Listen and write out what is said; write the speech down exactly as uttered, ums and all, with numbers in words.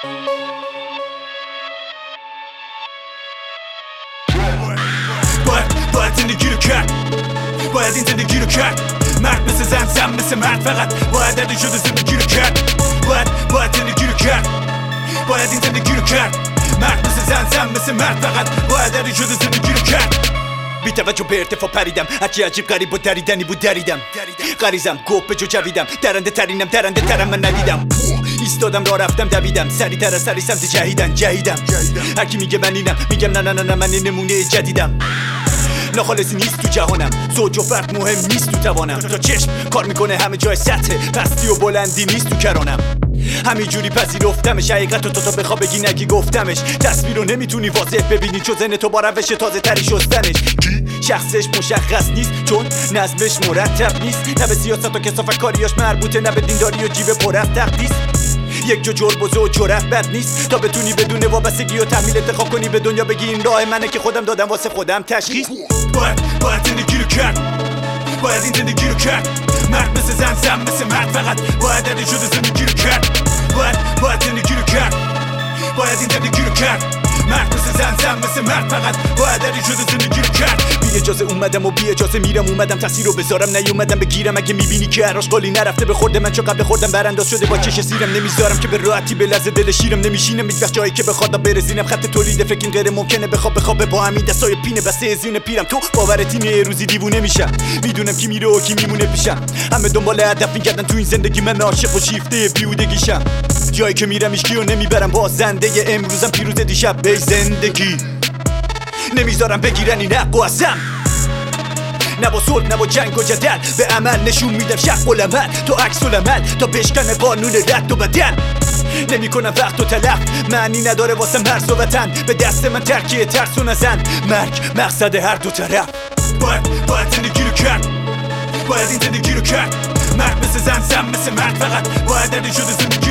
باید باید زندگی رو کرد، باید این زندگی رو کرد. مرد مثل زن، زن مثل مرد، فقط باید دردی شده زندگی رو کرد. باید باید زندگی رو کرد، باید این زندگی رو کرد. مرد مثل زن، زن مثل مرد، فقط باید دردی شده زندگی رو کرد. بی توجه به ارتفاع پریدم، هرچی عجیب غریب و دریدنی بود دریدم. غریزم گفت به جو جویدم، درنده ترینم درنده ترم من ندیدم. ایستادم راه رفتم دویدم، سری تر از سری سمت جهیدن جهیدم. هر کی میگه من اینم، میگم نه نه نه نه من نمونه جدیدم. ناخالصی نیست تو جهانم، زوج و فرد مهم نیست تو توانم. تا چشم کار میکنه همه جای سطح، پستی و بلندی نیست تو کرانم. همینجوری پذیرفتمش، حقیقت رو تو تا بخوا بگی نگی گفتمش. تصویر رو نمیتونی واضح ببینی چون ذهن تو با روش تازه تری شستنش. شخصش مشخص نیست چون نظمش مرتب نیست، نه به سیاست و کثافت کاریاش مربوطه، نه به دینداری و جیب پر از تقدیس. یک جو جربوزه و جرأت بد نیست تا بتونی بدون وابستگی و تحمیل انتخاب کنی به دنیا بگی این راه منه که خودم دادم واسه خودم تشخیص. باید باید زندگی رو کرد، باید این زندگی رو کرد. مرد مثل زن، زن مثل مرد، فقط باید دردی شده زندگی رو کرد. باید باید زندگی رو کرد، باید این زندگی رو کرد. مرد مثل زن، زن مثل مرد، فقط باید دردی شده زندگی رو کرد. بی اجازه اومدم و بی اجازه میرم، اومدم تاثیر رو بذارم نیومدم بگیرم. اگه میبینی که هر آشغالی نرفته به خورده من، چون قبل خوردم برانداز شده با چش سیرم. نمیذارم که به راحتی به لحظه دل شیرم، نمیشینم هیچ وقت جایی که بخواد برزینم. خط تولید فکر این غیر ممکنه، بخواب بخواب با همین دستای پینه بسته زین پیرم. تو باورت اینه روزی دیوونه میشم، میدونم کی میره و کی میمونه پیشم. همه دنبال هدف میگردن تو این زندگی، من عاشق و شیفته بیهودگیشم. جایی که میرم هیچ کیو نمیبرم، با زنده امروزم پیروز دیشب به زندگی. نمیذارم بگیرن این حقو ازم، نه با صلح نه با جنگ و جدل. به عمل نشون میدم شق العمل، تو عکس العمل تا بشکنه قانون رد و بدل. نمی کنم وقت و تلف، معنی نداره واسه مرز و وطن. به دست من ترکیه ترس و نزن، مرگ مقصد هر دو طرف. باید باید زندگی رو کرد، باید این زندگی رو کرد. مرد مثل زن، زن مثل مرد، فقط باید دردی شده زندگی